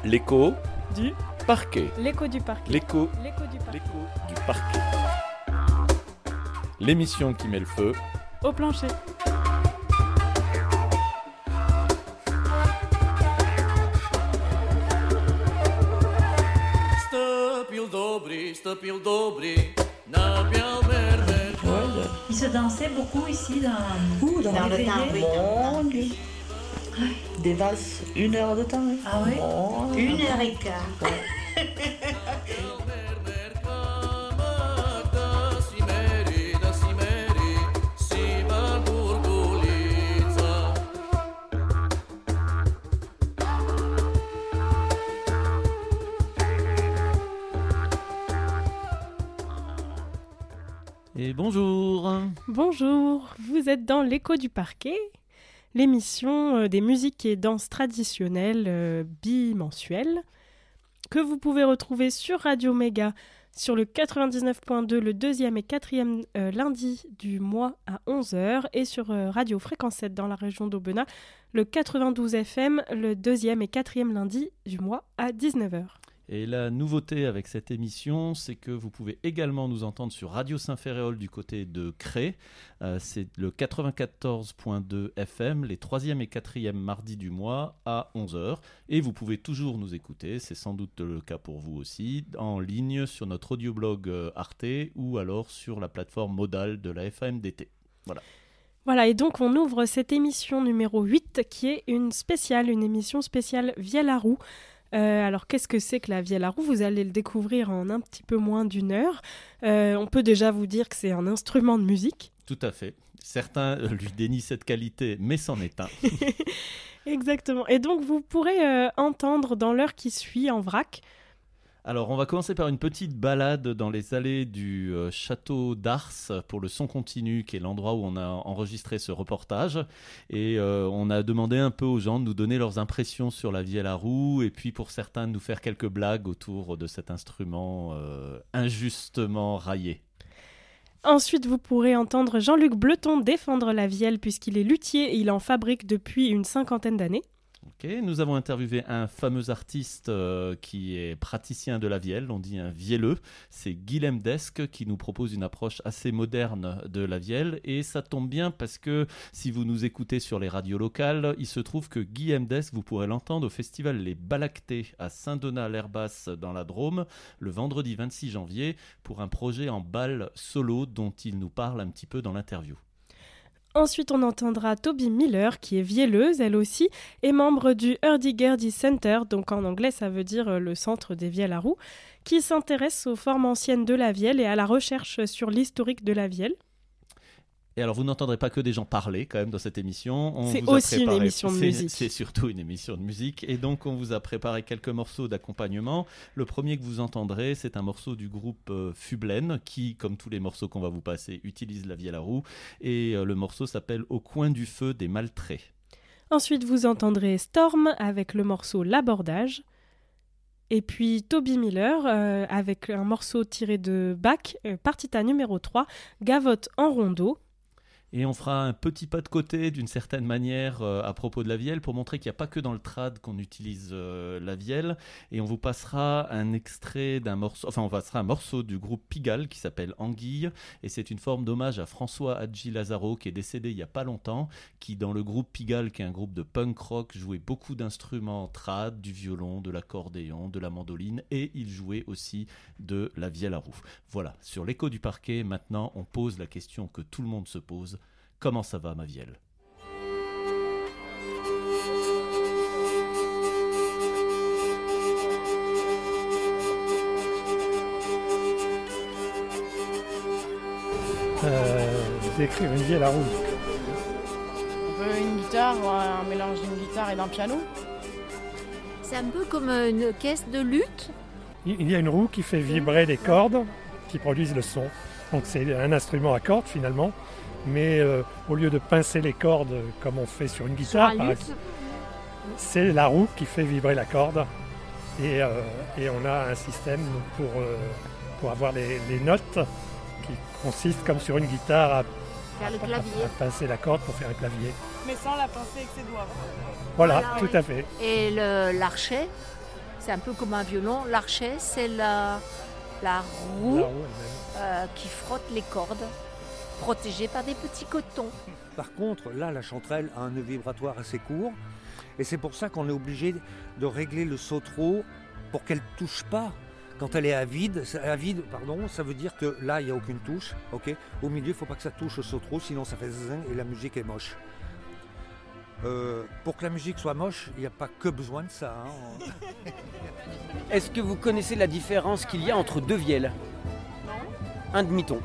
L'écho du parquet. L'écho du parquet. L'écho du parquet. du parquet. L'émission qui met le feu Au plancher. Stăpil dobri, n-aveau mermer. Il se dansait beaucoup ici dans le les temps, oui. veillées. Mon Dieu. Des valses, 1 heure de temps. Hein. Ah oui? Oh, 1h15. Mermer cama, da si meri, si va gurgulița. Et bonjour. Bonjour, vous êtes dans l'écho du parquet, l'émission des musiques et danses traditionnelles bimensuelles que vous pouvez retrouver sur Radio Méga sur le 99.2 le 2e et 4e lundi du mois à 11h et sur Radio Fréquence 7 dans la région d'Aubenas le 92 FM le 2e et 4e lundi du mois à 19h. Et la nouveauté avec cette émission, c'est que vous pouvez également nous entendre sur Radio Saint-Ferréol du côté de Cré. C'est le 94.2 FM, les 3e et 4e mardis du mois à 11h. Et vous pouvez toujours nous écouter, c'est sans doute le cas pour vous aussi, en ligne sur notre audioblog Arte ou alors sur la plateforme modale de la FAMDT. Voilà, et donc on ouvre cette émission numéro 8 qui est une émission spéciale Vielle à roue. Alors qu'est-ce que c'est que la vielle à roue ? Vous allez le découvrir en un petit peu moins d'une heure. On peut déjà vous dire que c'est un instrument de musique. Tout à fait. Certains lui dénient cette qualité, mais c'en est un. Exactement. Et donc vous pourrez entendre dans l'heure qui suit en vrac. Alors, on va commencer par une petite balade dans les allées du château d'Ars pour le son continu, qui est l'endroit où on a enregistré ce reportage. Et on a demandé un peu aux gens de nous donner leurs impressions sur la vielle à roue, et puis pour certains de nous faire quelques blagues autour de cet instrument injustement raillé. Ensuite, vous pourrez entendre Jean-Luc Bleton défendre la vielle, puisqu'il est luthier et il en fabrique depuis une 50aine d'années. Ok, nous avons interviewé un fameux artiste qui est praticien de la vielle, on dit un vielleux, c'est Guilhem Desk qui nous propose une approche assez moderne de la vielle et ça tombe bien parce que si vous nous écoutez sur les radios locales, il se trouve que Guilhem Desk, vous pourrez l'entendre au festival Les Balactés à Saint-Donat-l'Herbasse dans la Drôme le vendredi 26 janvier pour un projet en bal solo dont il nous parle un petit peu dans l'interview. Ensuite, on entendra Toby Miller, qui est vielleuse, elle aussi, et membre du Hurdy-Gurdy Center, donc en anglais ça veut dire le centre des vielles à roue, qui s'intéresse aux formes anciennes de la vielle et à la recherche sur l'historique de la vielle. Et alors, vous n'entendrez pas que des gens parler quand même dans cette émission. C'est aussi une émission de musique. C'est surtout une émission de musique. Et donc, on vous a préparé quelques morceaux d'accompagnement. Le premier que vous entendrez, c'est un morceau du groupe Fublen, qui, comme tous les morceaux qu'on va vous passer, utilise la vielle à roue. Et le morceau s'appelle « Au coin du feu des maltraits ». Ensuite, vous entendrez Storm avec le morceau « L'abordage ». Et puis Toby Miller avec un morceau tiré de Bach, partita numéro 3, Gavotte en rondeau. Et on fera un petit pas de côté d'une certaine manière à propos de la vielle pour montrer qu'il n'y a pas que dans le trad qu'on utilise la vielle. Et on vous passera un extrait d'un morceau, enfin on passera un morceau du groupe Pigalle qui s'appelle Anguille. Et c'est une forme d'hommage à François Hadji Lazaro qui est décédé il n'y a pas longtemps, qui dans le groupe Pigalle, qui est un groupe de punk rock, jouait beaucoup d'instruments trad, du violon, de l'accordéon, de la mandoline et il jouait aussi de la vielle à roue. Voilà, sur l'écho du parquet, maintenant on pose la question que tout le monde se pose. Comment ça va, ma vielle ? D'écrire une vielle à roue. Une guitare, un mélange d'une guitare et d'un piano. C'est un peu comme une caisse de luth. Il y a une roue qui fait vibrer les cordes qui produisent le son. Donc c'est un instrument à cordes finalement. Mais au lieu de pincer les cordes comme on fait sur une guitare, par exemple, c'est la roue qui fait vibrer la corde. Et on a un système pour avoir les notes qui consistent comme sur une guitare à pincer la corde pour faire un clavier. Mais sans la pincer avec ses doigts. Voilà, tout à fait. Et l'archet, c'est un peu comme un violon. L'archet, c'est la roue qui frotte les cordes, protégée par des petits cotons. Par contre, là, la chanterelle a un nœud vibratoire assez court. Et c'est pour ça qu'on est obligé de régler le sautreau pour qu'elle ne touche pas. Quand elle est à vide, ça veut dire que là, il n'y a aucune touche. Okay, au milieu, il ne faut pas que ça touche au sautreau, sinon ça fait zing et la musique est moche. Pour que la musique soit moche, il n'y a pas que besoin de ça. Hein. Est-ce que vous connaissez la différence qu'il y a entre deux vielles? Un demi-ton.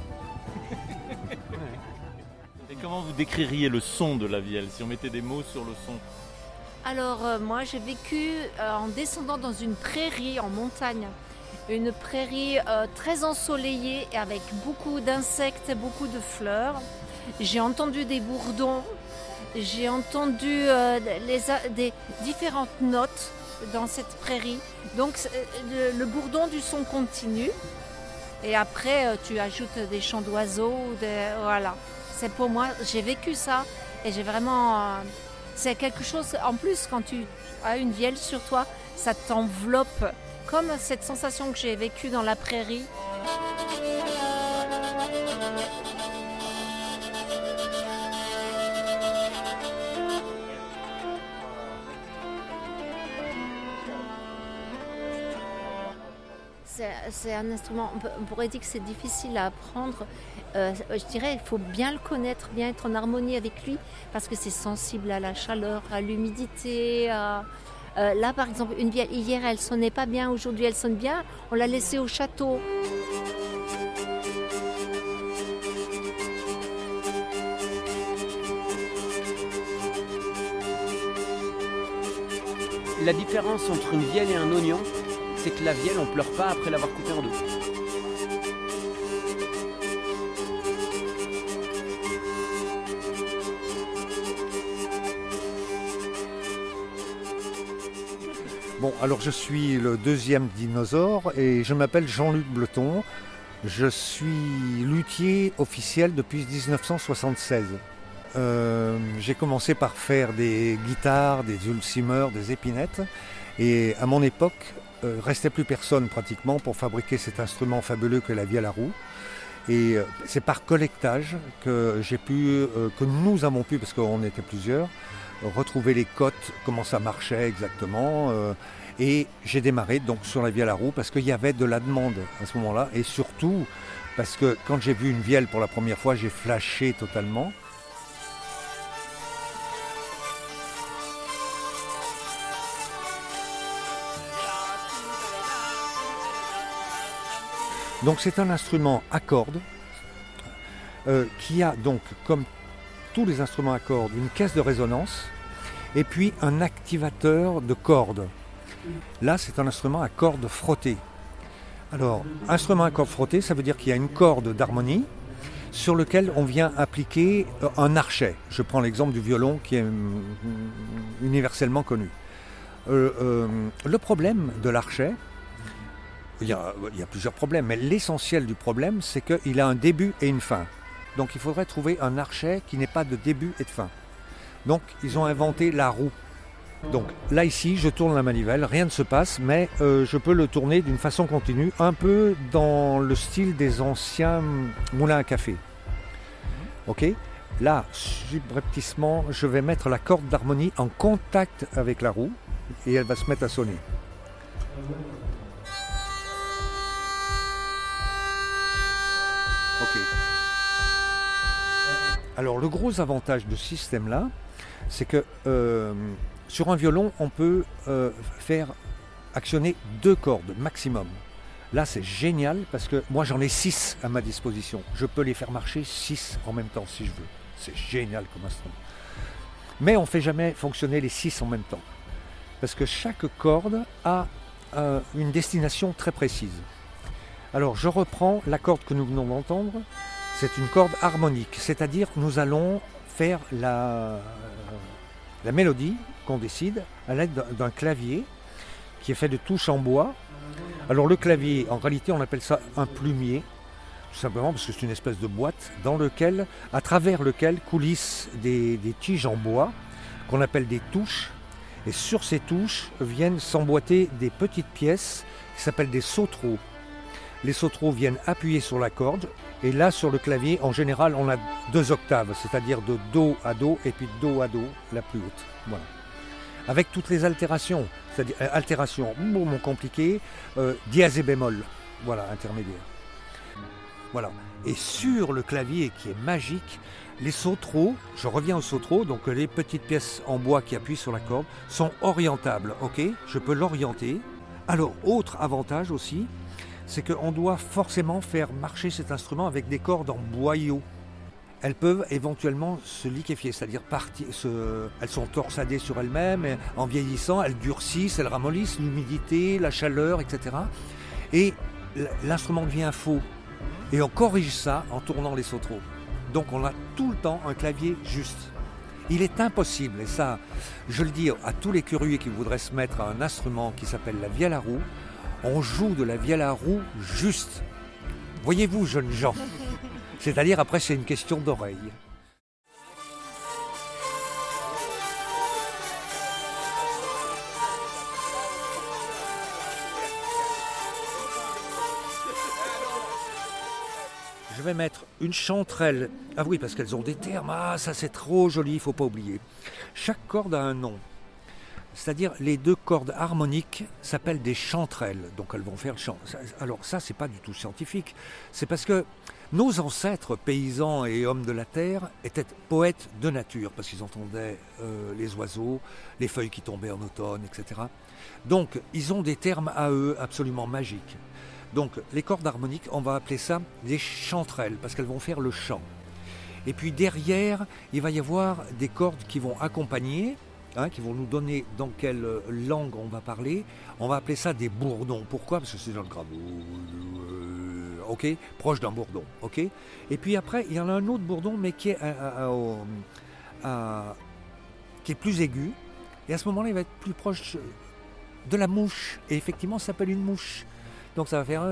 Et comment vous décririez le son de la vielle, si on mettait des mots sur le son? Alors moi j'ai vécu en descendant dans une prairie en montagne, une prairie très ensoleillée et avec beaucoup d'insectes et beaucoup de fleurs. J'ai entendu des bourdons, j'ai entendu des différentes notes dans cette prairie. Donc le bourdon du son continue et après tu ajoutes des chants d'oiseaux, voilà. C'est pour moi, j'ai vécu ça et j'ai vraiment... c'est quelque chose, en plus, quand tu as une vielle sur toi, ça t'enveloppe, comme cette sensation que j'ai vécue dans la prairie. C'est un instrument, on pourrait dire que c'est difficile à apprendre. Je dirais qu'il faut bien le connaître, bien être en harmonie avec lui, parce que c'est sensible à la chaleur, à l'humidité. Là, par exemple, une vielle, hier, elle sonnait pas bien, aujourd'hui, elle sonne bien. On l'a laissée au château. La différence entre une vielle et un oignon, c'est que la vielle, on pleure pas après l'avoir coupée en deux. Bon, alors je suis le deuxième dinosaure et je m'appelle Jean-Luc Bleton. Je suis luthier officiel depuis 1976. J'ai commencé par faire des guitares, des dulcimers, des épinettes. Et à mon époque, restait plus personne pratiquement pour fabriquer cet instrument fabuleux que la vielle à roue. Et c'est par collectage que nous avons pu, parce qu'on était plusieurs, retrouver les cotes, comment ça marchait exactement. Et j'ai démarré donc sur la vielle à roue parce qu'il y avait de la demande à ce moment-là. Et surtout parce que quand j'ai vu une vielle pour la première fois, j'ai flashé totalement. Donc c'est un instrument à cordes qui a donc, comme tous les instruments à cordes, une caisse de résonance et puis un activateur de cordes. Là, c'est un instrument à cordes frottées. Alors, instrument à cordes frottées, ça veut dire qu'il y a une corde d'harmonie sur lequel on vient appliquer un archet. Je prends l'exemple du violon qui est universellement connu. Le problème de l'archet, il y a plusieurs problèmes, mais l'essentiel du problème, c'est qu'il a un début et une fin. Donc il faudrait trouver un archet qui n'ait pas de début et de fin. Donc ils ont inventé la roue. Donc là ici, je tourne la manivelle, rien ne se passe, mais je peux le tourner d'une façon continue, un peu dans le style des anciens moulins à café. Ok ? Là, subrepticement, je vais mettre la corde d'harmonie en contact avec la roue et elle va se mettre à sonner. Ok. Alors le gros avantage de ce système-là, c'est que sur un violon, on peut faire actionner 2 cordes maximum. Là, c'est génial parce que moi, j'en ai 6 à ma disposition. Je peux les faire marcher 6 en même temps si je veux. C'est génial comme instrument. Mais on ne fait jamais fonctionner les 6 en même temps. Parce que chaque corde a une destination très précise. Alors, je reprends la corde que nous venons d'entendre. C'est une corde harmonique, c'est-à-dire nous allons faire la mélodie qu'on décide à l'aide d'un clavier qui est fait de touches en bois. Alors le clavier, en réalité, on appelle ça un plumier, tout simplement parce que c'est une espèce de boîte à travers lequel coulissent des tiges en bois qu'on appelle des touches. Et sur ces touches viennent s'emboîter des petites pièces qui s'appellent des sautereaux. Les sautereaux viennent appuyer sur la corde. Et là, sur le clavier, en général, on a 2 octaves, c'est-à-dire de Do à Do et puis de Do à Do, la plus haute. Voilà. Avec toutes les altérations, c'est-à-dire altérations compliquées, dièse et bémol, voilà, intermédiaire. Voilà. Et sur le clavier qui est magique, les sautereaux, je reviens aux sautereaux, donc les petites pièces en bois qui appuient sur la corde, sont orientables, ok ? Je peux l'orienter. Alors, autre avantage aussi, c'est qu'on doit forcément faire marcher cet instrument avec des cordes en boyau. Elles peuvent éventuellement se liquéfier, c'est-à-dire elles sont torsadées sur elles-mêmes, et en vieillissant, elles durcissent, elles ramollissent l'humidité, la chaleur, etc. Et l'instrument devient faux. Et on corrige ça en tournant les sautereaux. Donc on a tout le temps un clavier juste. Il est impossible, et ça, je le dis à tous les curieux qui voudraient se mettre à un instrument qui s'appelle la vielle à roue, on joue de la vielle à roue juste. Voyez-vous, jeunes gens. C'est-à-dire, après, c'est une question d'oreille. Je vais mettre une chanterelle. Ah oui, parce qu'elles ont des termes. Ah, ça c'est trop joli, il ne faut pas oublier. Chaque corde a un nom. C'est-à-dire, les 2 cordes harmoniques s'appellent des chanterelles. Donc elles vont faire le chant. Alors ça, c'est pas du tout scientifique. C'est parce que nos ancêtres, paysans et hommes de la terre, étaient poètes de nature, parce qu'ils entendaient les oiseaux, les feuilles qui tombaient en automne, etc. Donc, ils ont des termes à eux absolument magiques. Donc, les cordes harmoniques, on va appeler ça des chanterelles, parce qu'elles vont faire le chant. Et puis derrière, il va y avoir des cordes qui vont accompagner, qui vont nous donner dans quelle langue on va parler. On va appeler ça des bourdons. Pourquoi ? Parce que c'est dans le grave. Ok, proche d'un bourdon, ok. Et puis après, il y en a un autre bourdon, mais qui est plus aigu. Et à ce moment-là, il va être plus proche de la mouche. Et effectivement, ça s'appelle une mouche. Donc ça va faire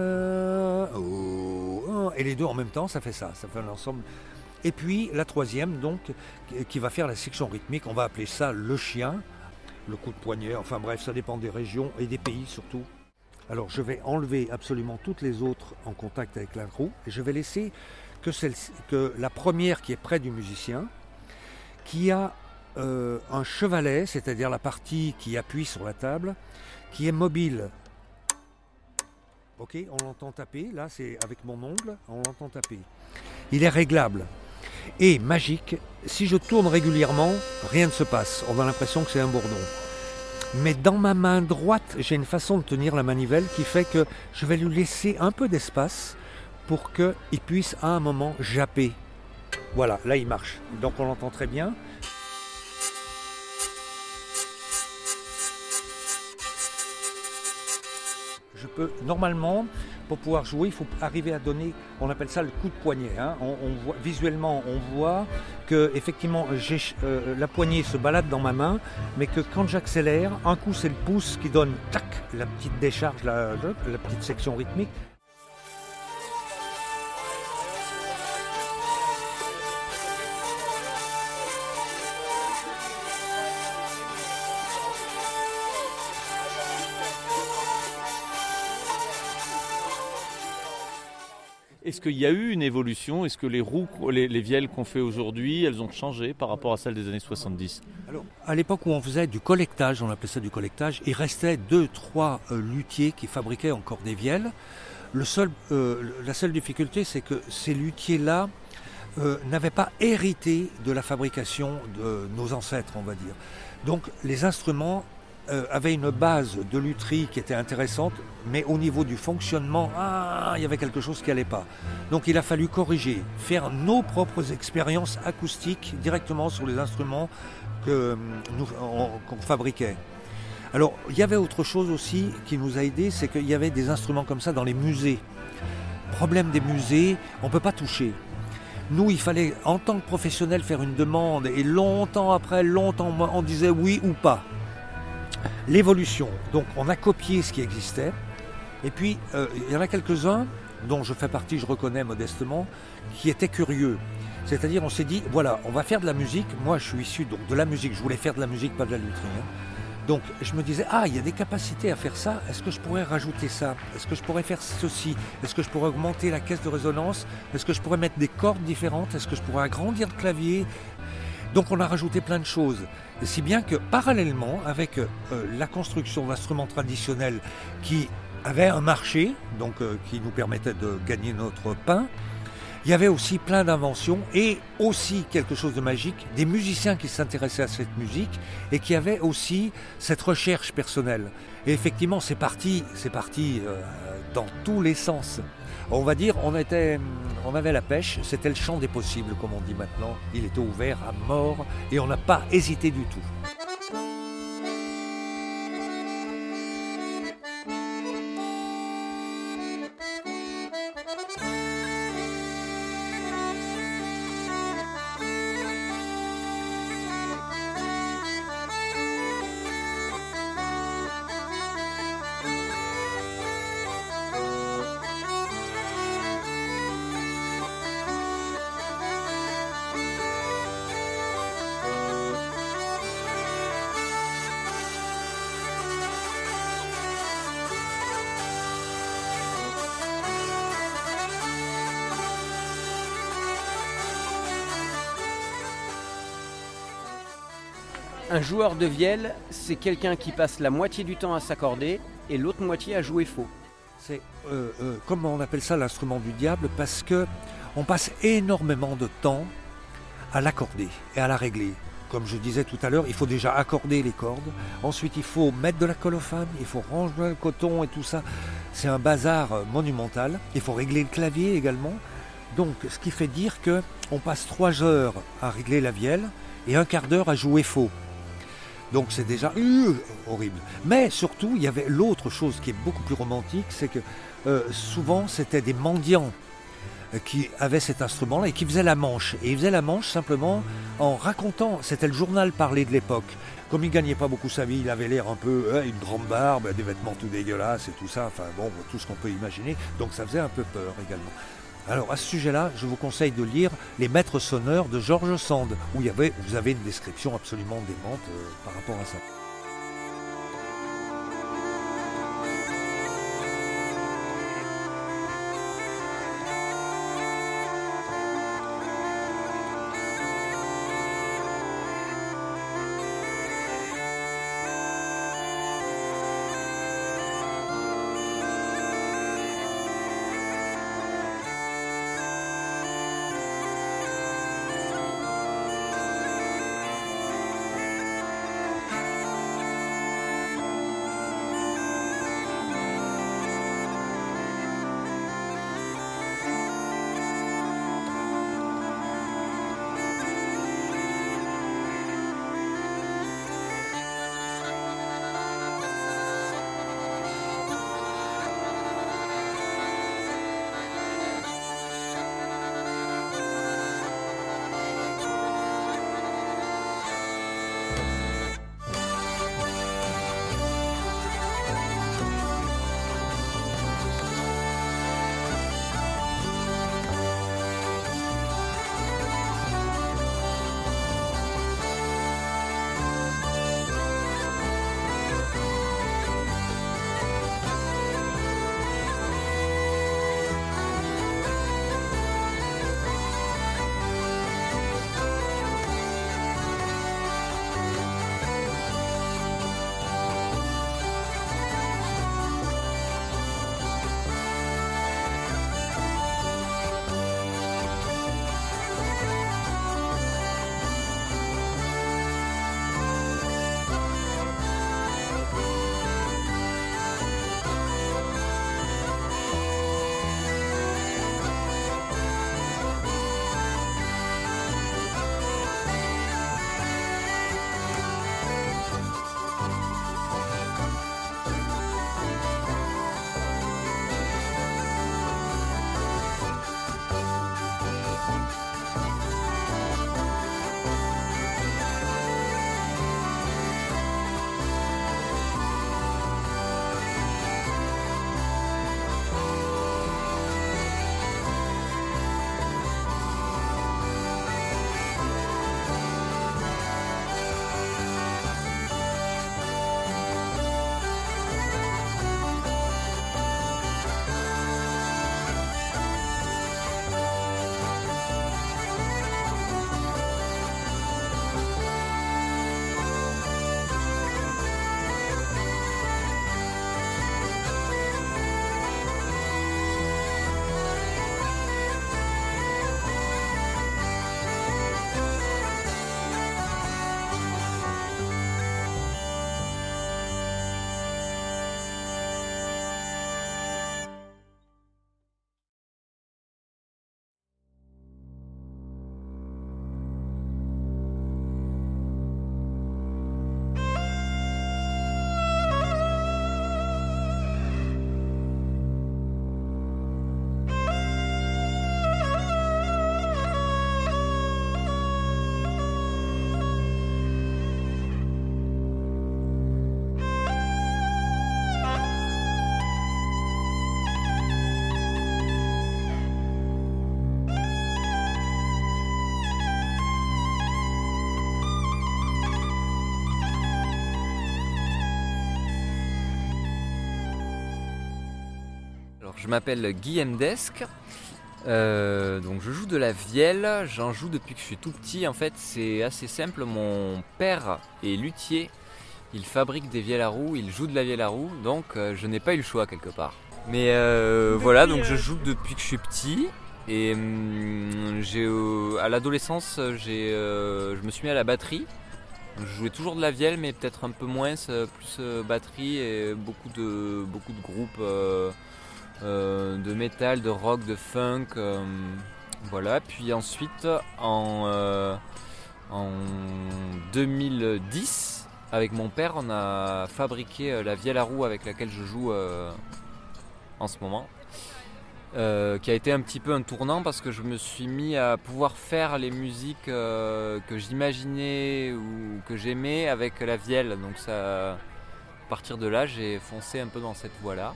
et les 2 en même temps, ça fait ça. Ça fait un ensemble. Et puis la troisième, donc, qui va faire la section rythmique, on va appeler ça le chien, le coup de poignet. Enfin bref, ça dépend des régions et des pays surtout. Alors je vais enlever absolument toutes les autres en contact avec la roue et je vais laisser que la première qui est près du musicien, qui a un chevalet, c'est-à-dire la partie qui appuie sur la table, qui est mobile. Ok, on l'entend taper, là c'est avec mon ongle, on l'entend taper. Il est réglable. Et magique, si je tourne régulièrement, rien ne se passe. On a l'impression que c'est un bourdon. Mais dans ma main droite, j'ai une façon de tenir la manivelle qui fait que je vais lui laisser un peu d'espace pour qu'il puisse à un moment japper. Voilà, là il marche. Donc on l'entend très bien. Je peux, normalement, pour pouvoir jouer, il faut arriver à donner, on appelle ça le coup de poignet. Visuellement, on voit que effectivement, la poignée se balade dans ma main, mais que quand j'accélère, un coup c'est le pouce qui donne tac, la petite décharge, la petite section rythmique. Est-ce qu'il y a eu une évolution ? Est-ce que les roues, les vielles qu'on fait aujourd'hui, elles ont changé par rapport à celles des années 70 ? Alors, à l'époque où on faisait du collectage, on appelait ça du collectage, il restait 2-3 luthiers qui fabriquaient encore des vielles. La seule difficulté, c'est que ces luthiers-là n'avaient pas hérité de la fabrication de nos ancêtres, on va dire. Donc, les instruments avait une base de lutherie qui était intéressante, mais au niveau du fonctionnement, il y avait quelque chose qui n'allait pas. Donc il a fallu corriger, faire nos propres expériences acoustiques directement sur les instruments qu'on fabriquait. Alors il y avait autre chose aussi qui nous a aidés, c'est qu'il y avait des instruments comme ça dans les musées. Problème des musées, on ne peut pas toucher. Nous, il fallait en tant que professionnel faire une demande, et longtemps après, on disait oui ou pas. L'évolution, donc on a copié ce qui existait, et puis il y en a quelques-uns, dont je fais partie, je reconnais modestement, qui étaient curieux. C'est-à-dire on s'est dit, voilà, on va faire de la musique, moi je suis issu donc de la musique, je voulais faire de la musique, pas de la lutherie. Donc je me disais, il y a des capacités à faire ça, est-ce que je pourrais rajouter ça? Est-ce que je pourrais faire ceci? Est-ce que je pourrais augmenter la caisse de résonance? Est-ce que je pourrais mettre des cordes différentes? Est-ce que je pourrais agrandir le clavier? Donc on a rajouté plein de choses. Et si bien que parallèlement, avec la construction d'instruments traditionnels qui avaient un marché, donc qui nous permettait de gagner notre pain, il y avait aussi plein d'inventions et aussi quelque chose de magique, des musiciens qui s'intéressaient à cette musique et qui avaient aussi cette recherche personnelle. Et effectivement, c'est parti dans tous les sens. On va dire, on avait la pêche, c'était le champ des possibles, comme on dit maintenant. Il était ouvert à mort et on n'a pas hésité du tout. Un joueur de vielle, c'est quelqu'un qui passe la moitié du temps à s'accorder et l'autre moitié à jouer faux. C'est comme on appelle ça l'instrument du diable, parce que on passe énormément de temps à l'accorder et à la régler. Comme je disais tout à l'heure, il faut déjà accorder les cordes. Ensuite, il faut mettre de la colophane, il faut ranger le coton et tout ça. C'est un bazar monumental. Il faut régler le clavier également. Donc, ce qui fait dire qu'on passe 3 heures à régler la vielle et un quart d'heure à jouer faux. Donc c'est déjà horrible. Mais surtout, il y avait l'autre chose qui est beaucoup plus romantique, c'est que souvent c'était des mendiants qui avaient cet instrument-là et qui faisaient la manche. Et ils faisaient la manche simplement en racontant, c'était le journal parlé de l'époque. Comme il ne gagnait pas beaucoup sa vie, il avait l'air un peu, une grande barbe, des vêtements tout dégueulasses et tout ça, enfin bon, tout ce qu'on peut imaginer. Donc ça faisait un peu peur également. Alors à ce sujet-là, je vous conseille de lire Les Maîtres sonneurs de George Sand, où vous avez une description absolument démente par rapport à ça. Alors, je m'appelle Guy Mdesque. Donc je joue de la vielle, j'en joue depuis que je suis tout petit. En fait, c'est assez simple, mon père est luthier, il fabrique des vielles à roue, il joue de la vielle à roue, donc je n'ai pas eu le choix quelque part. Mais voilà, donc je joue depuis que je suis petit. Et à l'adolescence, je me suis mis à la batterie. Je jouais toujours de la vielle, mais peut-être un peu moins, plus batterie et beaucoup de groupes de métal, de rock, de funk. Voilà. Puis ensuite, en 2010, avec mon père, on a fabriqué la vielle à roue avec laquelle je joue en ce moment. Qui a été un petit peu un tournant parce que je me suis mis à pouvoir faire les musiques que j'imaginais ou que j'aimais avec la vielle. Donc ça, à partir de là, j'ai foncé un peu dans cette voie-là.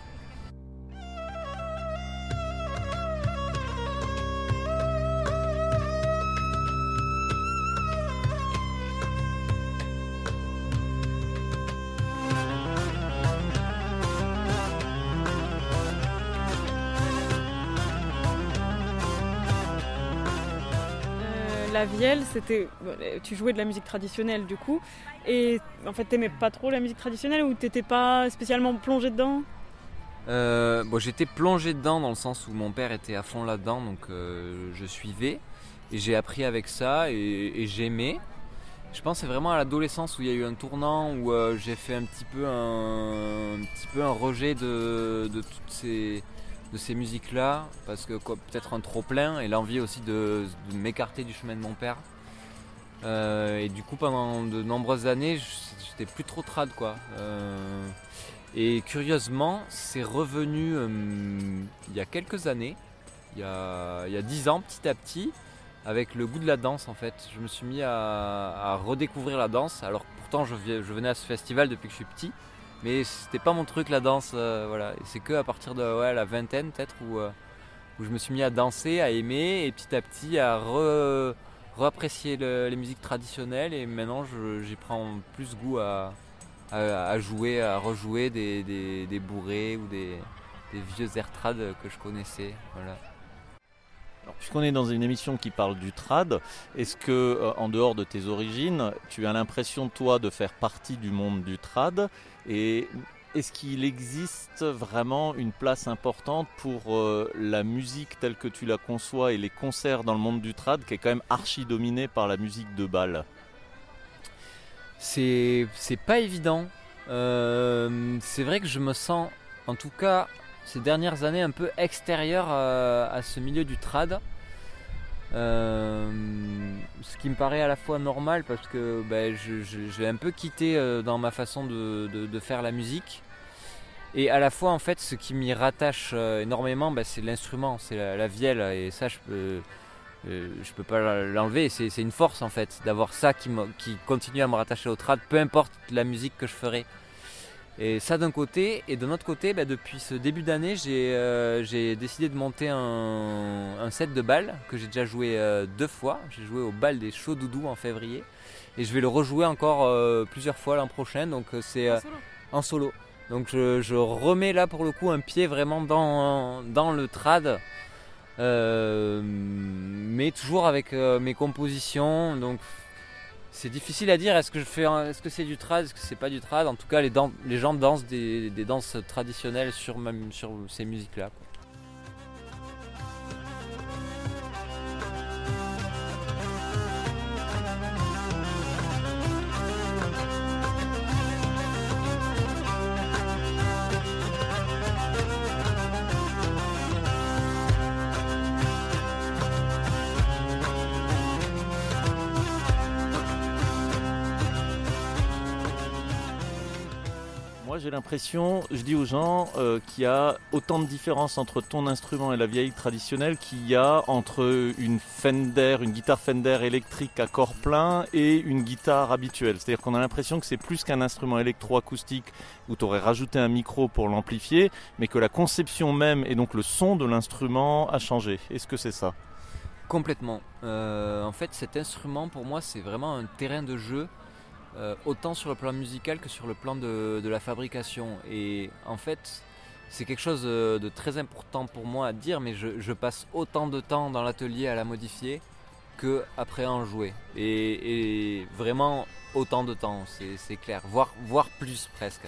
La vielle, tu jouais de la musique traditionnelle du coup, et en fait t'aimais pas trop la musique traditionnelle ou t'étais pas spécialement plongé dedans? J'étais plongé dedans dans le sens où mon père était à fond là-dedans, donc je suivais et j'ai appris avec ça et j'aimais. Je pense que c'est vraiment à l'adolescence où il y a eu un tournant où j'ai fait un petit peu un rejet de toutes ces musiques-là, parce que peut-être un trop-plein et l'envie aussi de m'écarter du chemin de mon père. Et du coup, pendant de nombreuses années, j'étais plus trop trad, quoi. Et curieusement, c'est revenu il y a quelques années, il y a 10 ans, petit à petit, avec le goût de la danse, en fait. Je me suis mis à redécouvrir la danse. Alors pourtant, je venais à ce festival depuis que je suis petit, mais c'était pas mon truc, la danse, voilà. Et c'est que à partir de la vingtaine peut-être où je me suis mis à danser, à aimer et petit à petit à réapprécier les musiques traditionnelles. Et maintenant j'y prends plus goût à jouer, à rejouer des bourrées ou des vieux air trad que je connaissais. Voilà. Alors, puisqu'on est dans une émission qui parle du trad, est-ce que, en dehors de tes origines, tu as l'impression, toi, de faire partie du monde du trad? Et est-ce qu'il existe vraiment une place importante pour la musique telle que tu la conçois et les concerts dans le monde du trad, qui est quand même archi dominé par la musique de bal? C'est pas évident. C'est vrai que je me sens, en tout cas ces dernières années, un peu extérieur à ce milieu du trad. Ce qui me paraît à la fois normal parce que j'ai un peu quitté dans ma façon de faire la musique. Et à la fois, en fait, ce qui m'y rattache énormément, c'est l'instrument, c'est la vielle. Et ça, je peux pas l'enlever. C'est une force, en fait, d'avoir ça qui continue à me rattacher au trad, peu importe la musique que je ferai. Et ça d'un côté, et d'un autre côté, depuis ce début d'année, j'ai décidé de monter un set de bal que j'ai déjà joué 2 fois. J'ai joué au bal des Chauds Doudous en février, et je vais le rejouer encore plusieurs fois l'an prochain. Donc c'est en solo. Donc je remets là pour le coup un pied vraiment dans le trad, mais toujours avec mes compositions. Donc c'est difficile à dire, est-ce que c'est du trad, est-ce que c'est pas du trad. En tout cas, les gens dansent des danses traditionnelles sur ces musiques-là, quoi. Moi j'ai l'impression, je dis aux gens qu'il y a autant de différences entre ton instrument et la vieille traditionnelle qu'il y a entre une guitare Fender électrique à corps plein et une guitare habituelle. C'est-à-dire qu'on a l'impression que c'est plus qu'un instrument électroacoustique où tu aurais rajouté un micro pour l'amplifier, mais que la conception même et donc le son de l'instrument a changé. Est-ce que c'est ça ? Complètement. En fait, cet instrument pour moi c'est vraiment un terrain de jeu. Autant sur le plan musical que sur le plan de la fabrication. Et en fait, c'est quelque chose de très important pour moi à dire, mais je passe autant de temps dans l'atelier à la modifier qu'après à en jouer. Et vraiment autant de temps, c'est clair, voire plus presque.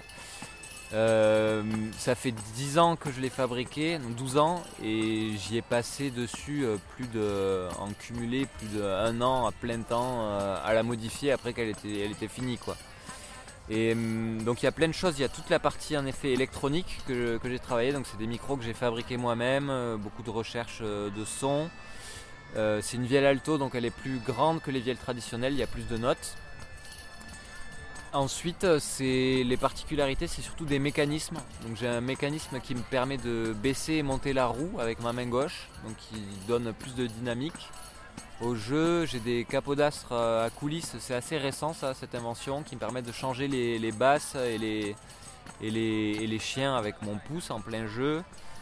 Ça fait 10 ans que je l'ai fabriqué, 12 ans, et j'y ai passé dessus en cumulé plus d'1 an à plein temps à la modifier après qu'elle était finie, quoi. Et donc il y a plein de choses, il y a toute la partie en effet électronique que j'ai travaillé, donc c'est des micros que j'ai fabriqués moi-même, beaucoup de recherche de son. C'est une vielle alto, donc elle est plus grande que les vielles traditionnelles, il y a plus de notes. Ensuite, les particularités, c'est surtout des mécanismes. Donc j'ai un mécanisme qui me permet de baisser et monter la roue avec ma main gauche, donc qui donne plus de dynamique au jeu. J'ai des capots d'astre à coulisses, c'est assez récent ça, cette invention, qui me permet de changer les basses et les chiens avec mon pouce en plein jeu.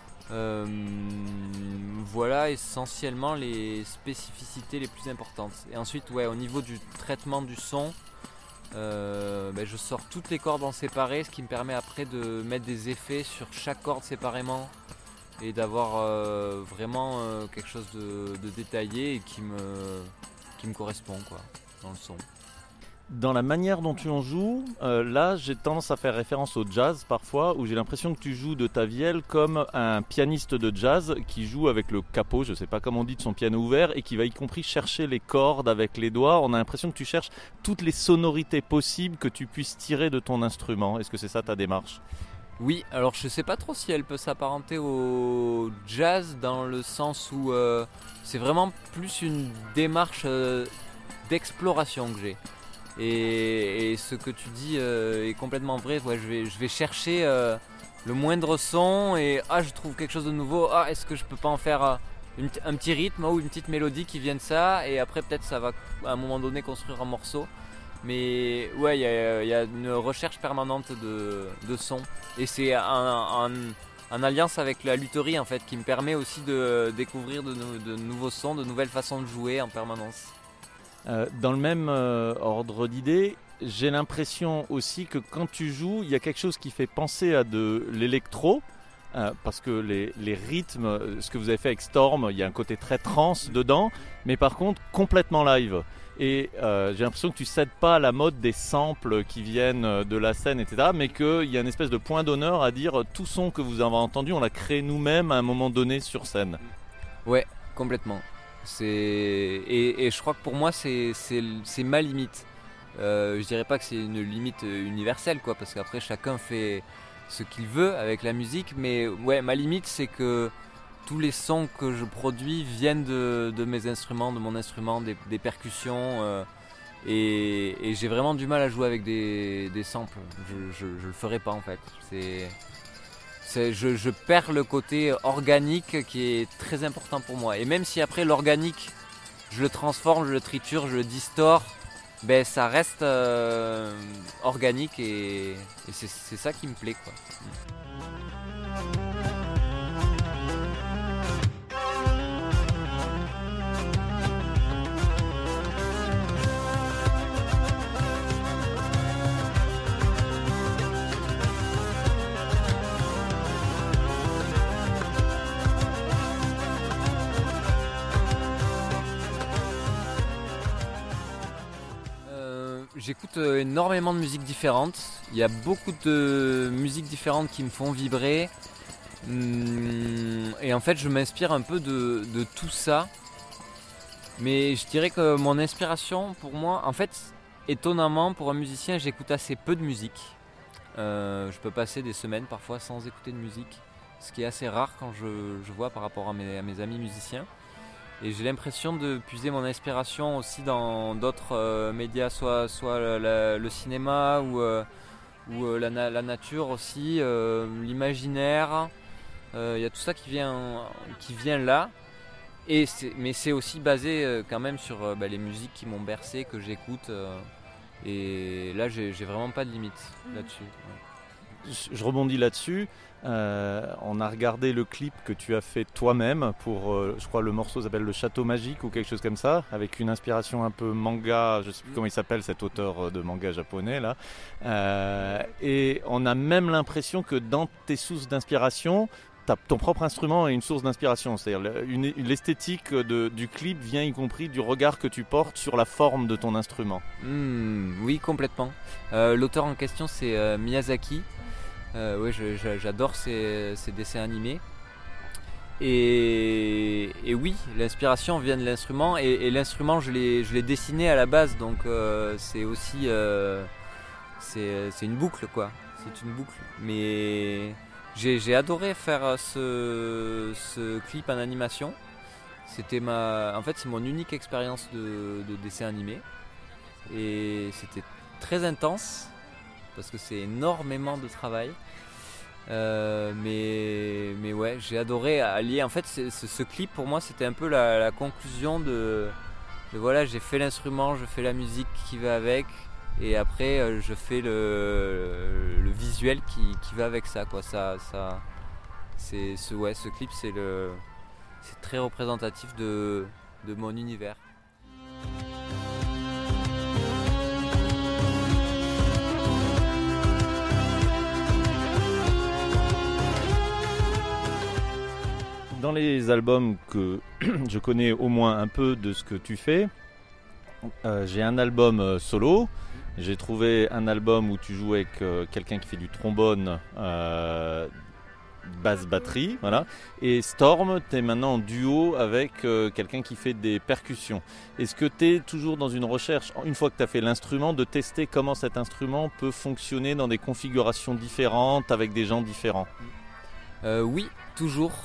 Voilà essentiellement les spécificités les plus importantes. Et ensuite, au niveau du traitement du son, je sors toutes les cordes en séparé, ce qui me permet après de mettre des effets sur chaque corde séparément et d'avoir vraiment quelque chose de détaillé et qui me correspond, quoi, dans le son. Dans la manière dont tu en joues, là j'ai tendance à faire référence au jazz parfois, où j'ai l'impression que tu joues de ta vielle comme un pianiste de jazz qui joue avec le capot, je ne sais pas comment on dit, de son piano ouvert, et qui va y compris chercher les cordes avec les doigts. On a l'impression que tu cherches toutes les sonorités possibles que tu puisses tirer de ton instrument. Est-ce que c'est ça ta démarche ? Oui, alors je sais pas trop si elle peut s'apparenter au jazz dans le sens où c'est vraiment plus une démarche d'exploration que j'ai. Et ce que tu dis est complètement vrai. Je vais chercher le moindre son et je trouve quelque chose de nouveau. Est-ce que je peux pas en faire un petit rythme ou une petite mélodie qui vient de ça, et après peut-être ça va à un moment donné construire un morceau. Mais il y a une recherche permanente de son, et c'est en alliance avec la lutherie en fait qui me permet aussi de découvrir de nouveaux sons, de nouvelles façons de jouer en permanence. Dans le même ordre d'idée, j'ai l'impression aussi que quand tu joues, il y a quelque chose qui fait penser à de l'électro, parce que les rythmes, ce que vous avez fait avec Storm, il y a un côté très trance dedans, mais par contre complètement live. Et j'ai l'impression que tu cèdes pas à la mode des samples qui viennent de la scène, etc., mais qu'il y a une espèce de point d'honneur à dire tout son que vous avez entendu, on l'a créé nous-mêmes à un moment donné sur scène. Ouais, complètement. Et je crois que pour moi c'est ma limite. Je dirais pas que c'est une limite universelle, quoi, parce qu'après chacun fait ce qu'il veut avec la musique, mais ma limite c'est que tous les sons que je produis viennent de mes instruments, de mon instrument, des percussions, et j'ai vraiment du mal à jouer avec des samples. Je le ferai pas en fait. Je perds le côté organique qui est très important pour moi. Et même si après l'organique, je le transforme, je le triture, je le distore, ça reste organique, et c'est ça qui me plaît, quoi. J'écoute énormément de musiques différentes. Il y a beaucoup de musiques différentes qui me font vibrer. Et en fait, je m'inspire un peu de tout ça. Mais je dirais que mon inspiration, pour moi, en fait, étonnamment, pour un musicien, j'écoute assez peu de musique. Je peux passer des semaines parfois sans écouter de musique, ce qui est assez rare quand je vois par rapport à mes amis musiciens. Et j'ai l'impression de puiser mon inspiration aussi dans d'autres médias, soit le cinéma ou la nature aussi, l'imaginaire. Il y a tout ça qui vient là. Mais c'est aussi basé quand même sur les musiques qui m'ont bercé, que j'écoute. Et là, j'ai vraiment pas de limite là-dessus. Ouais. je rebondis là-dessus. On a regardé le clip que tu as fait toi-même pour, je crois, le morceau s'appelle Le Château Magique ou quelque chose comme ça, avec une inspiration un peu manga, je ne sais plus comment il s'appelle, cet auteur de manga japonais là. Et on a même l'impression que dans tes sources d'inspiration, ton propre instrument est une source d'inspiration. C'est-à-dire l'esthétique du clip vient y compris du regard que tu portes sur la forme de ton instrument. Oui, complètement. L'auteur en question, c'est Miyazaki. Ouais, j'adore ces dessins animés. Et oui, l'inspiration vient de l'instrument. Et l'instrument, je l'ai dessiné à la base. Donc c'est aussi... c'est une boucle, quoi. C'est une boucle. Mais j'ai adoré faire ce clip en animation. En fait, c'est mon unique expérience de dessin animé. Et c'était très intense. Parce que c'est énormément de travail. Mais ouais, j'ai adoré allier. En fait, ce clip pour moi, c'était un peu la conclusion de voilà, j'ai fait l'instrument, je fais la musique qui va avec, et après je fais le visuel qui va avec ça, quoi. Ce clip, c'est très représentatif de mon univers. Dans les albums que je connais au moins un peu de ce que tu fais, j'ai un album solo, j'ai trouvé un album où tu joues avec quelqu'un qui fait du trombone, basse batterie, voilà. Et Storm, tu es maintenant en duo avec quelqu'un qui fait des percussions. Est-ce que tu es toujours dans une recherche, une fois que tu as fait l'instrument, de tester comment cet instrument peut fonctionner dans des configurations différentes, avec des gens différents ? Oui, toujours.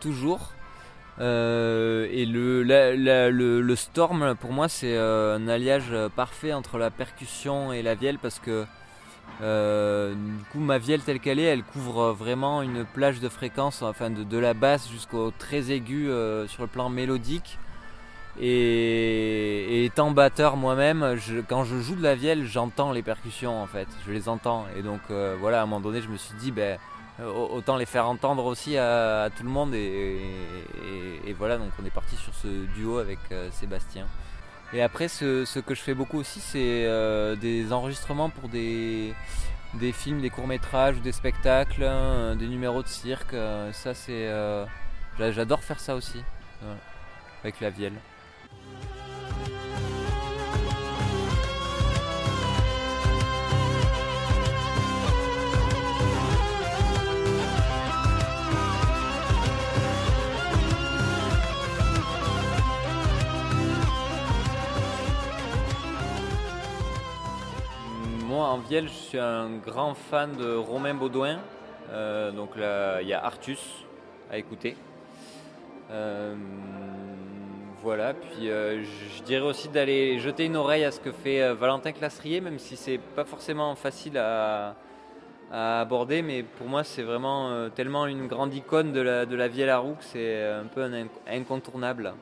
Et le Storm, pour moi, c'est un alliage parfait entre la percussion et la vielle, parce que du coup, ma vielle telle qu'elle est, elle couvre vraiment une plage de fréquences, enfin de la basse jusqu'au très aigu sur le plan mélodique. Et étant batteur moi-même, quand je joue de la vielle, j'entends les percussions, en fait, je les entends. Et donc voilà, à un moment donné, je me suis dit, autant les faire entendre aussi à tout le monde, et voilà, donc on est parti sur ce duo avec Sébastien. Et après, ce que je fais beaucoup aussi, c'est des enregistrements pour des films, des courts-métrages, des spectacles, des numéros de cirque. Ça, j'adore faire ça aussi, avec la vielle. Moi, en vielle, je suis un grand fan de Romain Baudouin. Donc là, il y a Artus à écouter. Voilà, puis je dirais aussi d'aller jeter une oreille à ce que fait Valentin Classerie, même si c'est pas forcément facile à aborder, mais pour moi c'est vraiment tellement une grande icône de la vielle à roue que c'est un peu un incontournable.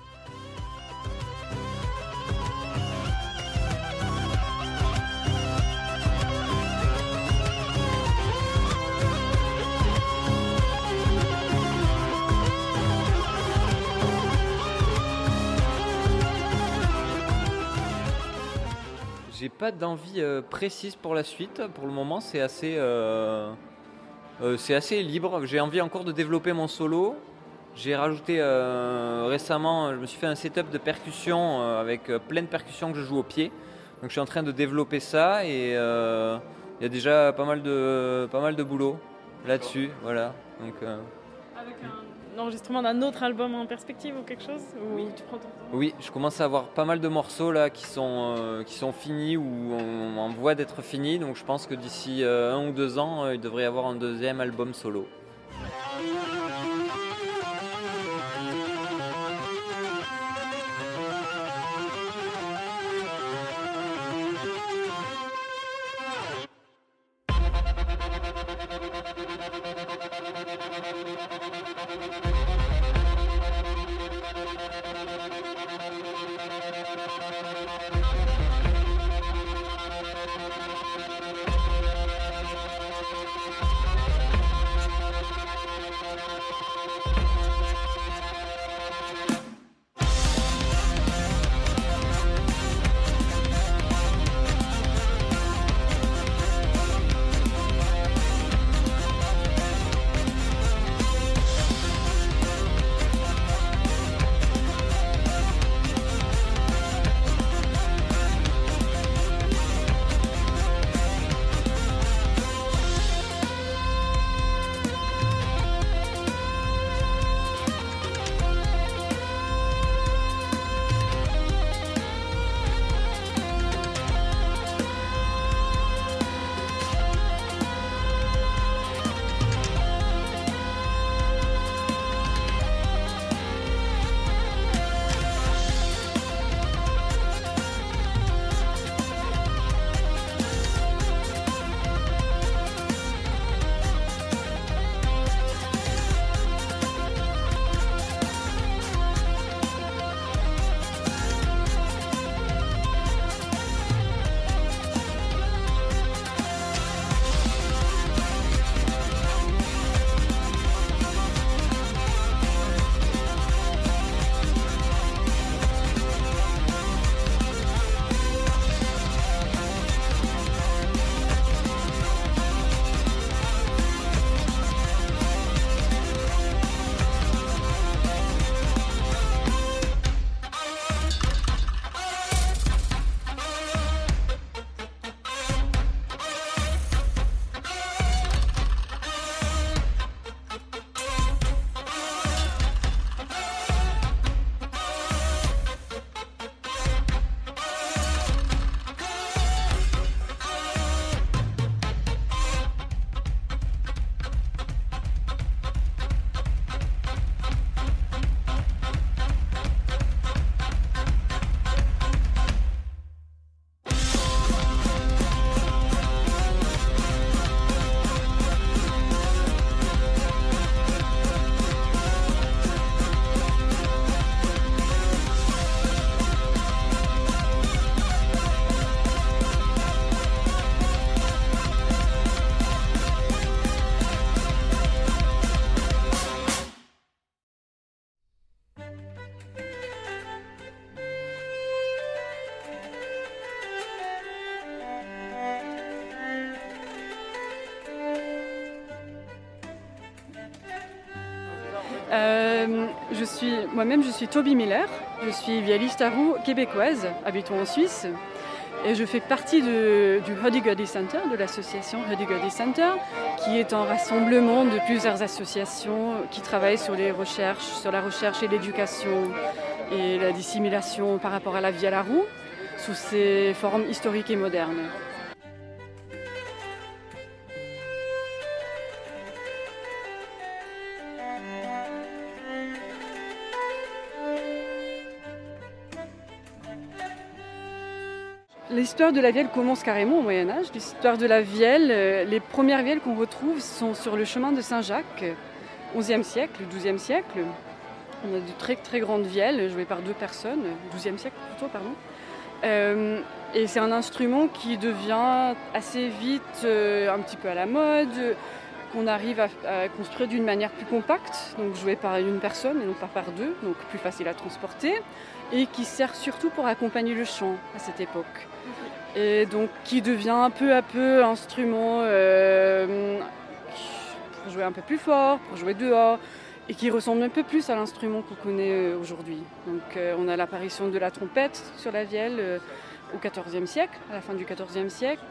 J'ai pas d'envie précise pour la suite. Pour le moment, c'est assez libre. J'ai envie encore de développer mon solo. J'ai rajouté récemment, je me suis fait un setup de percussion avec plein de percussions que je joue au pied. Donc je suis en train de développer ça, et il y a déjà pas mal de boulot là-dessus. Voilà. Donc, avec un enregistrement d'un autre album en perspective ou quelque chose, ou tu prends ton temps ? Oui, je commence à avoir pas mal de morceaux là qui sont finis ou en voie d'être finis. Donc je pense que d'ici 1 ou 2 ans, il devrait y avoir un deuxième album solo. Moi-même, je suis Toby Miller. Je suis violiste à roue québécoise, habitant en Suisse. Et je fais partie du Huddy-Guddy Center, de l'association Huddy-Guddy Center, qui est un rassemblement de plusieurs associations qui travaillent sur la recherche et l'éducation et la dissimulation par rapport à la vie à la roue, sous ses formes historiques et modernes. L'histoire de la vielle commence carrément au Moyen-Âge. L'histoire de la vielle, les premières vielles qu'on retrouve sont sur le chemin de Saint-Jacques, 11e siècle, 12e siècle. On a de très très grandes vielles jouées par 2 personnes, 12e siècle plutôt, pardon. Et c'est un instrument qui devient assez vite un petit peu à la mode, qu'on arrive à construire d'une manière plus compacte, donc joué par une personne et non pas par 2, donc plus facile à transporter, et qui sert surtout pour accompagner le chant à cette époque. Et donc qui devient peu à peu instrument pour jouer un peu plus fort, pour jouer dehors, et qui ressemble un peu plus à l'instrument qu'on connaît aujourd'hui. Donc on a l'apparition de la trompette sur la vielle au XIVe siècle, à la fin du XIVe siècle,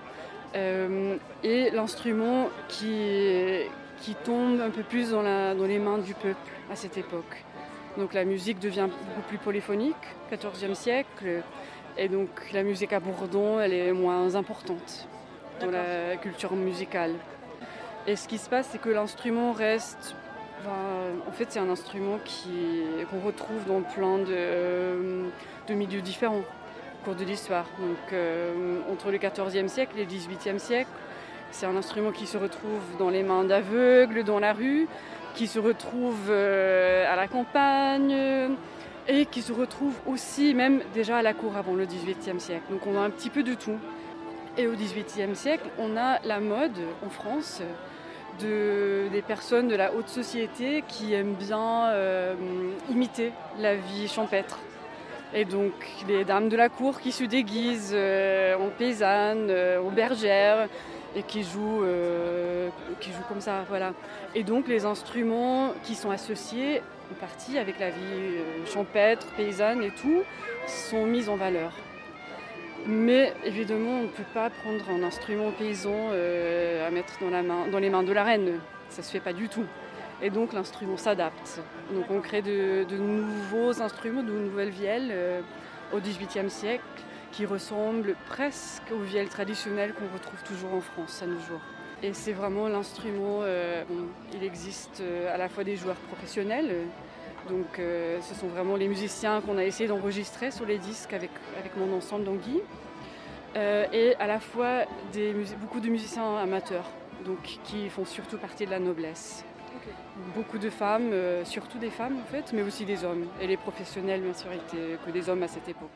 et l'instrument qui tombe un peu plus dans les mains du peuple à cette époque. Donc la musique devient beaucoup plus polyphonique, XIVe siècle, et donc la musique à bourdon, elle est moins importante dans la culture musicale. Et ce qui se passe, c'est que l'instrument reste... en fait, c'est un instrument qu'on retrouve dans plein de milieux différents au cours de l'histoire. Donc, entre le XIVe siècle et le XVIIIe siècle, c'est un instrument qui se retrouve dans les mains d'aveugles, dans la rue, qui se retrouve à la campagne et qui se retrouve aussi même déjà à la cour avant le XVIIIe siècle. Donc, on a un petit peu de tout. Et au XVIIIe siècle, on a la mode en France des personnes de la haute société qui aiment bien imiter la vie champêtre. Et donc les dames de la cour qui se déguisent en paysannes, en bergères et qui jouent comme ça, voilà. Et donc les instruments qui sont associés en partie avec la vie champêtre, paysanne et tout, sont mis en valeur. Mais évidemment, on ne peut pas prendre un instrument paysan à mettre dans les mains de la reine. Ça ne se fait pas du tout. Et donc l'instrument s'adapte. Donc on crée de nouveaux instruments, de nouvelles vielles au XVIIIe siècle qui ressemblent presque aux vielles traditionnelles qu'on retrouve toujours en France à nos jours. Et c'est vraiment l'instrument, il existe à la fois des joueurs professionnels, donc ce sont vraiment les musiciens qu'on a essayé d'enregistrer sur les disques avec mon ensemble d'Anguille, et à la fois beaucoup de musiciens amateurs, donc qui font surtout partie de la noblesse. Okay. Beaucoup de femmes, surtout des femmes en fait, mais aussi des hommes. Et les professionnels bien sûr étaient que des hommes à cette époque.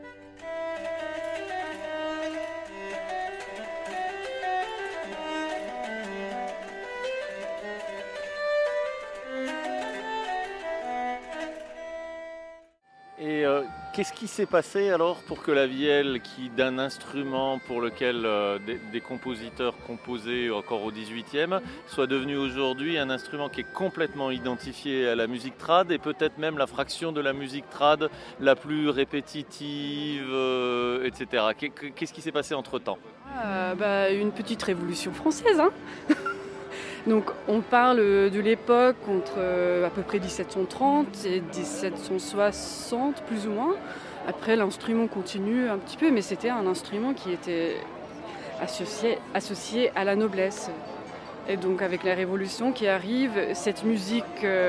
Et qu'est-ce qui s'est passé alors pour que la vielle, qui d'un instrument pour lequel des compositeurs composaient encore au XVIIIe, soit devenue aujourd'hui un instrument qui est complètement identifié à la musique trad et peut-être même la fraction de la musique trad la plus répétitive, etc. Qu'est-ce qui s'est passé entre-temps ? Une petite révolution française, hein. Donc on parle de l'époque entre à peu près 1730 et 1760 plus ou moins. Après l'instrument continue un petit peu, mais c'était un instrument qui était associé à la noblesse. Et donc avec la Révolution qui arrive, cette musique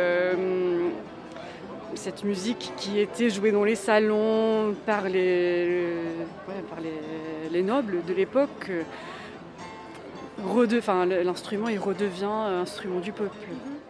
qui était jouée dans les salons par les nobles de l'époque, l'instrument il redevient instrument du peuple.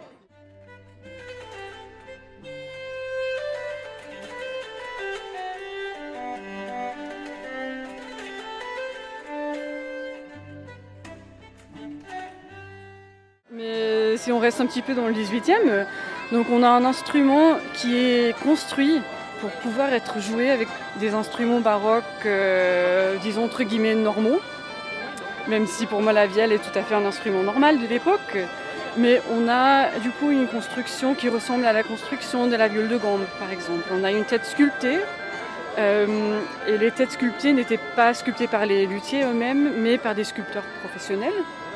Mais si on reste un petit peu dans le 18e, donc on a un instrument qui est construit pour pouvoir être joué avec des instruments baroques, disons entre guillemets normaux. Même si pour moi la vielle est tout à fait un instrument normal de l'époque. Mais on a du coup une construction qui ressemble à la construction de la viole de gambe, par exemple. On a une tête sculptée, et les têtes sculptées n'étaient pas sculptées par les luthiers eux-mêmes, mais par des sculpteurs professionnels.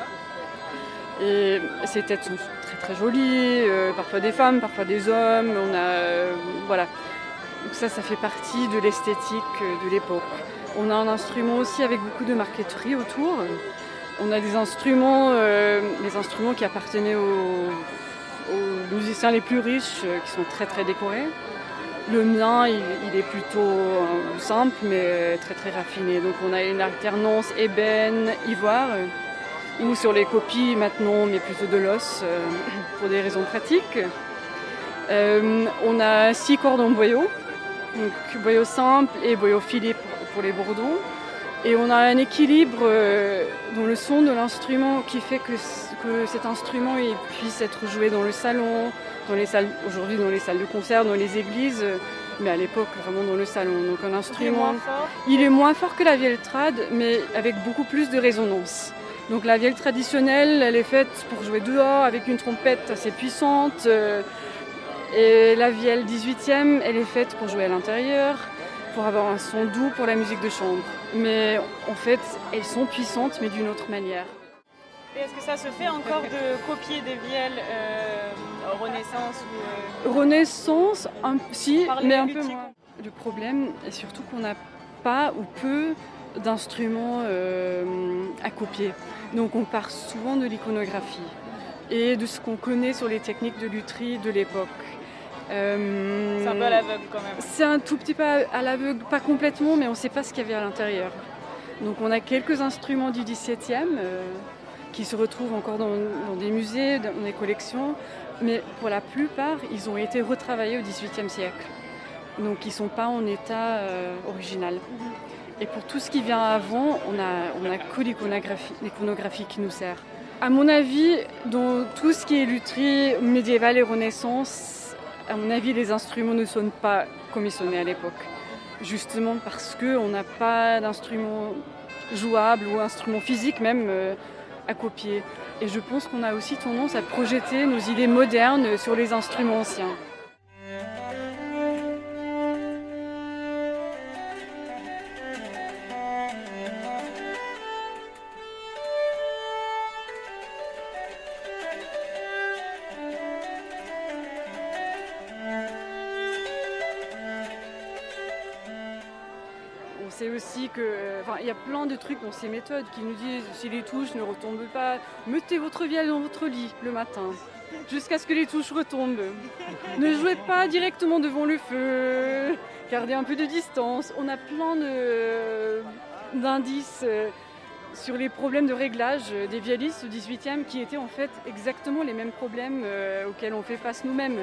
Et ces têtes sont très très jolies, parfois des femmes, parfois des hommes. Voilà. Donc ça fait partie de l'esthétique de l'époque. On a un instrument aussi avec beaucoup de marqueterie autour. On a des instruments qui appartenaient aux musiciens les plus riches, qui sont très très décorés. Le mien, il est plutôt simple, mais très très raffiné. Donc on a une alternance ébène, ivoire, ou sur les copies maintenant, on met plutôt de l'os pour des raisons pratiques. On a 6 cordes en boyau, donc boyau simple et boyau filé pour les bourdons. Et on a un équilibre dans le son de l'instrument qui fait que cet instrument il puisse être joué dans le salon, aujourd'hui dans les salles de concert, dans les églises, mais à l'époque vraiment dans le salon. Donc un instrument, il est moins fort que la vielle trad, mais avec beaucoup plus de résonance. Donc la vielle traditionnelle, elle est faite pour jouer dehors avec une trompette assez puissante, et la vielle 18e, elle est faite pour jouer à l'intérieur, pour avoir un son doux pour la musique de chambre. Mais en fait, elles sont puissantes, mais d'une autre manière. Et est-ce que ça se fait encore de copier des vielles Renaissance Renaissance, si, mais un peu moins. Le problème est surtout qu'on n'a pas ou peu d'instruments à copier. Donc on part souvent de l'iconographie et de ce qu'on connaît sur les techniques de lutherie de l'époque. C'est un peu à l'aveugle quand même. C'est un tout petit peu à l'aveugle, pas complètement, mais on ne sait pas ce qu'il y avait à l'intérieur. Donc on a quelques instruments du XVIIe qui se retrouvent encore dans des musées, dans des collections, mais pour la plupart, ils ont été retravaillés au XVIIIe siècle. Donc ils ne sont pas en état original. Et pour tout ce qui vient avant, on a que l'iconographie qui nous sert. À mon avis, dans tout ce qui est lutherie médiévale et Renaissance, à mon avis, les instruments ne sonnent pas comme ils sonnaient à l'époque. Justement parce qu'on n'a pas d'instruments jouables ou instruments physiques même à copier. Et je pense qu'on a aussi tendance à projeter nos idées modernes sur les instruments anciens. C'est aussi il y a plein de trucs dans ces méthodes qui nous disent si les touches ne retombent pas, mettez votre vielle dans votre lit le matin jusqu'à ce que les touches retombent. Ne jouez pas directement devant le feu, gardez un peu de distance. On a plein d'indices sur les problèmes de réglage des viollistes au XVIIIe qui étaient en fait exactement les mêmes problèmes auxquels on fait face nous-mêmes.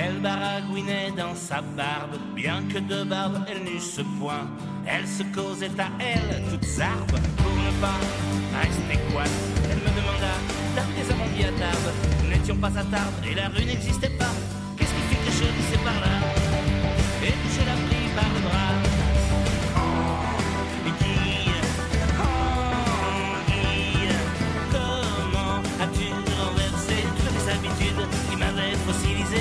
Elle baragouinait dans sa barbe, bien que de barbe elle n'eût ce point. Elle se causait à elle, toute zarbe, pour ne pas rester coite. Elle me demanda, t'as des amants à Tarbes? Nous n'étions pas à Tarbes et la rue n'existait pas. Qu'est-ce qui fait que je glissais par là? Et que je la pris par le bras. Comment as-tu renversé toutes les habitudes qui m'avaient fossilisé?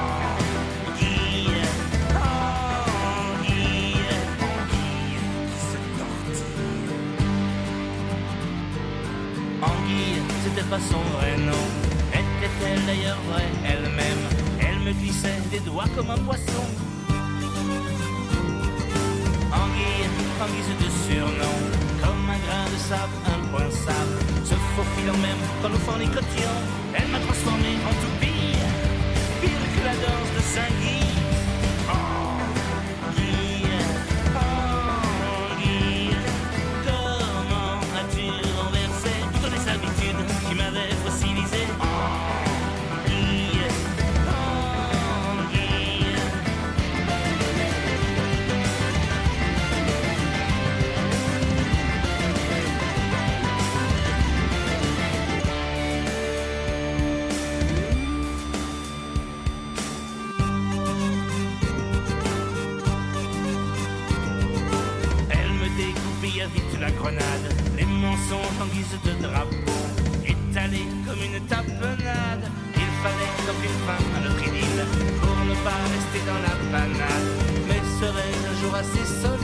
Anguille, c'était pas son vrai nom. Était-elle d'ailleurs vraie elle-même? Elle me glissait des doigts comme un poisson. Anguille, en guise de surnom, comme un grain de sable, un point sable, se faufilant même quand nous fornicotions. Elle m'a transformé en toupie, pire que la danse de Saint-Guy. Anguille, Anguille, comment as-tu renversé toutes les habitudes qui m'avaient fossilisé? Anguille, Anguille. Elle me découpilla vite la grenade, les mensonges en guise de drapeau, étalés comme une tapenade. Il fallait donc une fin à notre idylle, pour ne pas rester dans la panade. Mais serais-je un jour assez seul